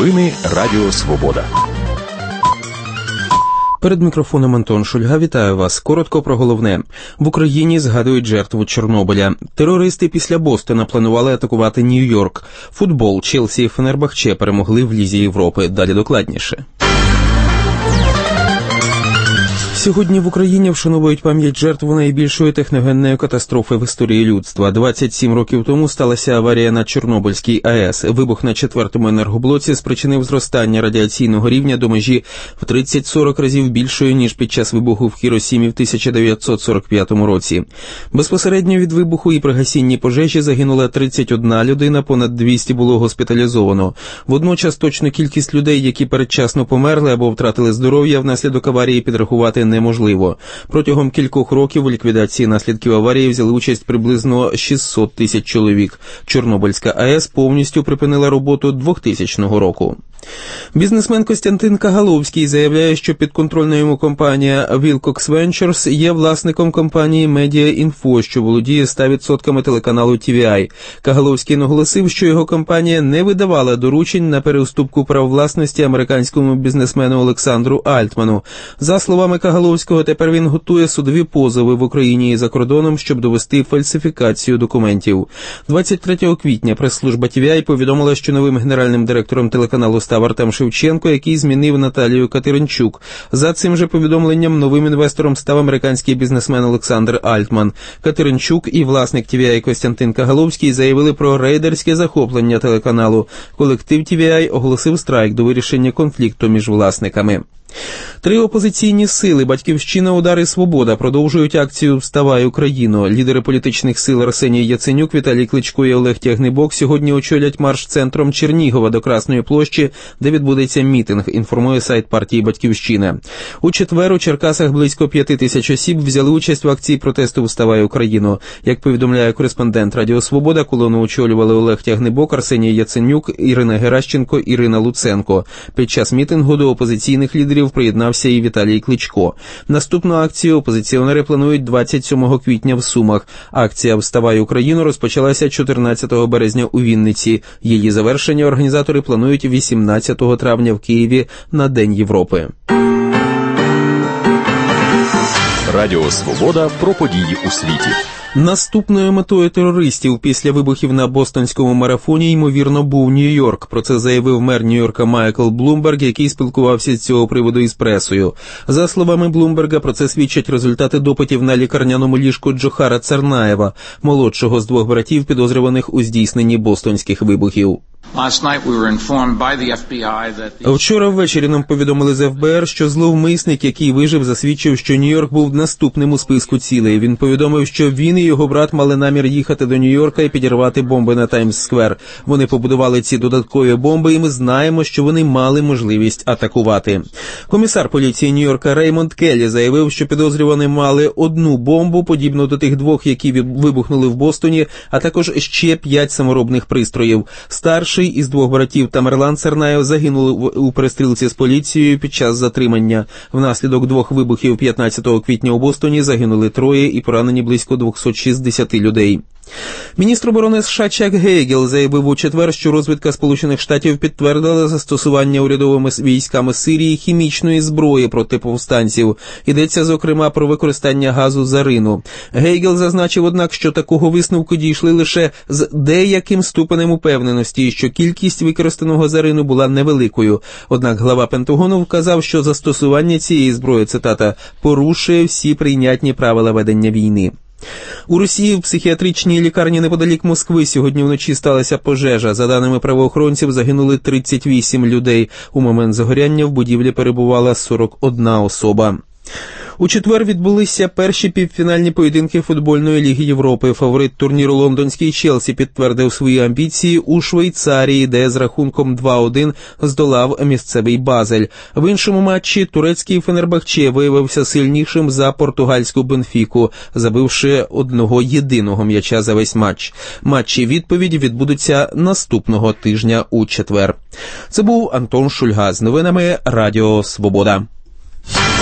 Новини Радіо Свобода. Перед мікрофоном Антон Шульга. Вітаю вас. Коротко про головне. В Україні згадують жертву Чорнобиля. Терористи після Бостона планували атакувати Нью-Йорк. Футбол. Челсі і Фенербахче перемогли в Лізі Європи. Далі докладніше. Сьогодні в Україні вшановують пам'ять жертв найбільшої техногенної катастрофи в історії людства. 27 років тому сталася аварія на Чорнобильській АЕС. Вибух на 4-му енергоблоці спричинив зростання радіаційного рівня до межі в 30-40 разів більшої, ніж під час вибуху в Хіросімі в 1945 році. Безпосередньо від вибуху і при гасінні пожежі загинула 31 людина, понад 200 було госпіталізовано. Водночас точну кількість людей, які передчасно померли або втратили здоров'я внаслідок аварії, підрахувати неможливо. Протягом кількох років у ліквідації наслідків аварії взяли участь приблизно 600 тисяч чоловік. Чорнобильська АЕС повністю припинила роботу 2000 року. Бізнесмен Костянтин Кагаловський заявляє, що підконтрольна йому компанія Wilcox Ventures є власником компанії Media Info, що володіє 100% телеканалу TVI. Кагаловський наголосив, що його компанія не видавала доручень на переуступку прав власності американському бізнесмену Олександру Альтману. За словами Кагаловського, тепер він готує судові позови в Україні і за кордоном, щоб довести фальсифікацію документів. 23 квітня прес-служба TVI повідомила, що новим генеральним директором телеканалу став Артем Шевченко, який змінив Наталію Катеринчук. За цим же повідомленням новим інвестором став американський бізнесмен Олександр Альтман. Катеринчук і власник TVI Костянтин Кагаловський заявили про рейдерське захоплення телеканалу. Колектив TVI оголосив страйк до вирішення конфлікту між власниками. 3 опозиційні сили «Батьківщина, Удар і Свобода» продовжують акцію «Вставай, Україно». Лідери політичних сил Арсеній Яценюк, Віталій Кличко і Олег Тягнибок сьогодні очолять марш центром Чернігова до Красної площі, де відбудеться мітинг, інформує сайт партії «Батьківщина». У четвер у Черкасах близько 5000 осіб взяли участь в акції протесту «Вставай, Україно». Як повідомляє кореспондент Радіо Свобода, колону очолювали Олег Тягнибок, Арсеній Яценюк, Ірина Геращенко, Ірина Луценко. Під час мітингу до опозиційних лідерів приєднався і Віталій Кличко. Наступну акцію опозиціонери планують 27 квітня в Сумах. Акція «Вставай, Україно» розпочалася 14 березня у Вінниці. Її завершення організатори планують 18 травня в Києві на День Європи. Радіо Свобода про події у світі. Наступною метою терористів після вибухів на бостонському марафоні, ймовірно, був Нью-Йорк. Про це заявив мер Нью-Йорка Майкл Блумберг, який спілкувався з цього приводу із пресою. За словами Блумберга, про це свідчать результати допитів на лікарняному ліжку Джохара Царнаєва, молодшого з 2 братів, підозрюваних у здійсненні бостонських вибухів. Вчора ввечері нам повідомили з ФБР, що зловмисник, який вижив, засвідчив, що Нью-Йорк був наступним у списку цілей. Він повідомив, що він і його брат мали намір їхати до Нью-Йорка і підірвати бомби на Таймс-сквер. Вони побудували ці додаткові бомби, і ми знаємо, що вони мали можливість атакувати. Комісар поліції Нью-Йорка Реймонд Келлі заявив, що підозрювані мали 1 бомбу, подібну до тих 2, які вибухнули в Бостоні, а також ще 5 саморобних пристроїв. Старший із 2 братів Тамерлан Царнаєв загинули у перестрілці з поліцією під час затримання. Внаслідок 2 вибухів 15 квітня у Бостоні загинули 3 і поранені близько 260 людей. Міністр оборони США Чак Гейгел заявив у четвер, що розвідка Сполучених Штатів підтвердила застосування урядовими військами Сирії хімічної зброї проти повстанців. Йдеться, зокрема, про використання газу зарину. Гейгел зазначив, однак, що такого висновку дійшли лише з деяким ступенем упевненості, що кількість використаного зарину була невеликою. Однак глава Пентагону вказав, що застосування цієї зброї, цитата, порушує всі прийнятні правила ведення війни. У Росії в психіатричній лікарні неподалік Москви сьогодні вночі сталася пожежа. За даними правоохоронців, загинули 38 людей. У момент загоряння в будівлі перебувала 41 особа. У четвер відбулися перші півфінальні поєдинки футбольної Ліги Європи. Фаворит турніру лондонський Челсі підтвердив свої амбіції у Швейцарії, де з рахунком 2-1 здолав місцевий Базель. В іншому матчі турецький Фенербахче виявився сильнішим за португальську Бенфіку, забивши 1 єдиного м'яча за весь матч. Матчі відповіді відбудуться наступного тижня у четвер. Це був Антон Шульга з новинами Радіо Свобода.